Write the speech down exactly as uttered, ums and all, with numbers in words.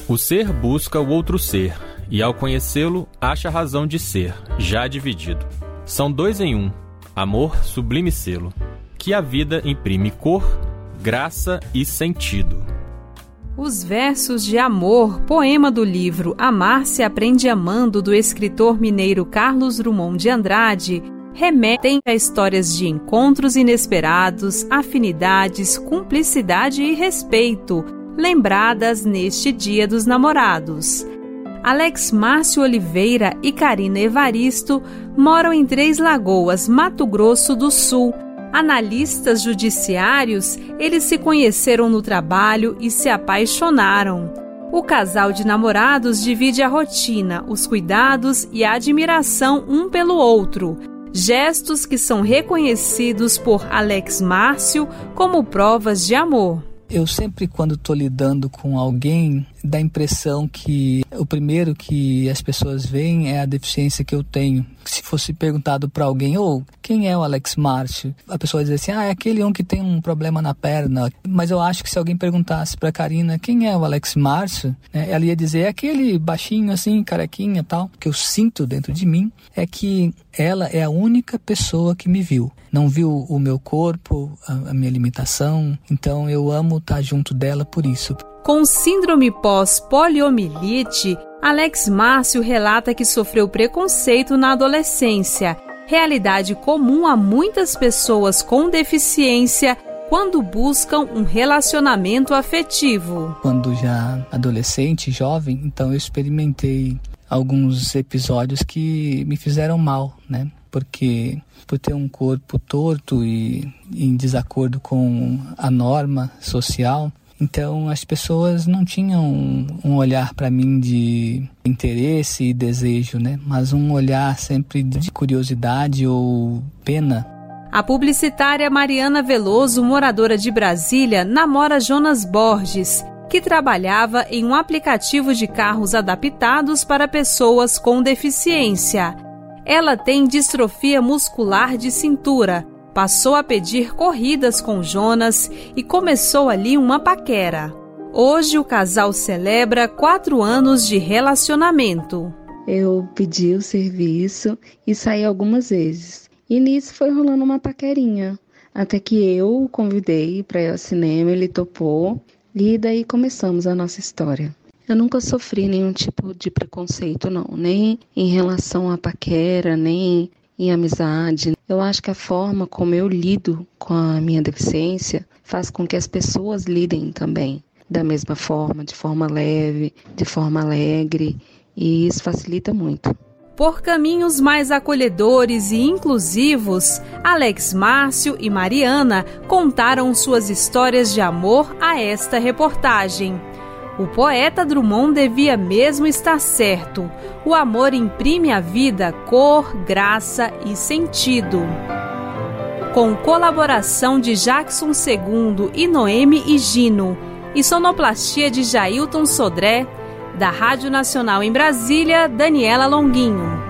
O ser busca o outro ser, e ao conhecê-lo, acha razão de ser, já dividido. São dois em um, amor sublime selo, que a vida imprime cor, graça e sentido. Os versos de Amor, poema do livro Amar se aprende amando, do escritor mineiro Carlos Drummond de Andrade, remetem a histórias de encontros inesperados, afinidades, cumplicidade e respeito, lembradas neste Dia dos Namorados. Alex Márcio Oliveira e Karina Evaristo moram em Três Lagoas, Mato Grosso do Sul. Analistas judiciários, eles se conheceram no trabalho e se apaixonaram. O casal de namorados divide a rotina, os cuidados e a admiração um pelo outro. Gestos que são reconhecidos por Alex Márcio como provas de amor. Eu sempre, quando estou lidando com alguém, dá a impressão que o primeiro que as pessoas veem é a deficiência que eu tenho. Se fosse perguntado para alguém, ou oh, quem é o Alex Márcio? A pessoa vai dizer assim, ah, é aquele um que tem um problema na perna. Mas eu acho que se alguém perguntasse para a Karina, quem é o Alex Márcio? Né, ela ia dizer, é aquele baixinho assim, carequinha e tal. O que eu sinto dentro de mim é que ela é a única pessoa que me viu. Não viu o meu corpo, a, a minha limitação. Então eu amo estar junto dela por isso. Com síndrome pós-poliomielite, Alex Márcio relata que sofreu preconceito na adolescência, realidade comum a muitas pessoas com deficiência quando buscam um relacionamento afetivo. Quando já adolescente, jovem, então eu experimentei alguns episódios que me fizeram mal, né? Porque por ter um corpo torto e em desacordo com a norma social, então as pessoas não tinham um olhar para mim de interesse e desejo, né? Mas um olhar sempre de curiosidade ou pena. A publicitária Mariana Veloso, moradora de Brasília, namora Jonas Borges, que trabalhava em um aplicativo de carros adaptados para pessoas com deficiência. Ela tem distrofia muscular de cintura, passou a pedir corridas com Jonas e começou ali uma paquera. Hoje o casal celebra quatro anos de relacionamento. Eu pedi o serviço e saí algumas vezes. E nisso foi rolando uma paquerinha. Até que eu o convidei para ir ao cinema, ele topou. E daí começamos a nossa história. Eu nunca sofri nenhum tipo de preconceito, não. Nem em relação à paquera, nem em amizade. Eu acho que a forma como eu lido com a minha deficiência faz com que as pessoas lidem também da mesma forma, de forma leve, de forma alegre, e isso facilita muito. Por caminhos mais acolhedores e inclusivos, Alex Márcio e Mariana contaram suas histórias de amor a esta reportagem. O poeta Drummond devia mesmo estar certo. O amor imprime à vida cor, graça e sentido. Com colaboração de Jackson Segundo e Noemi Higino e sonoplastia de Jailton Sodré, da Rádio Nacional em Brasília, Daniela Longuinho.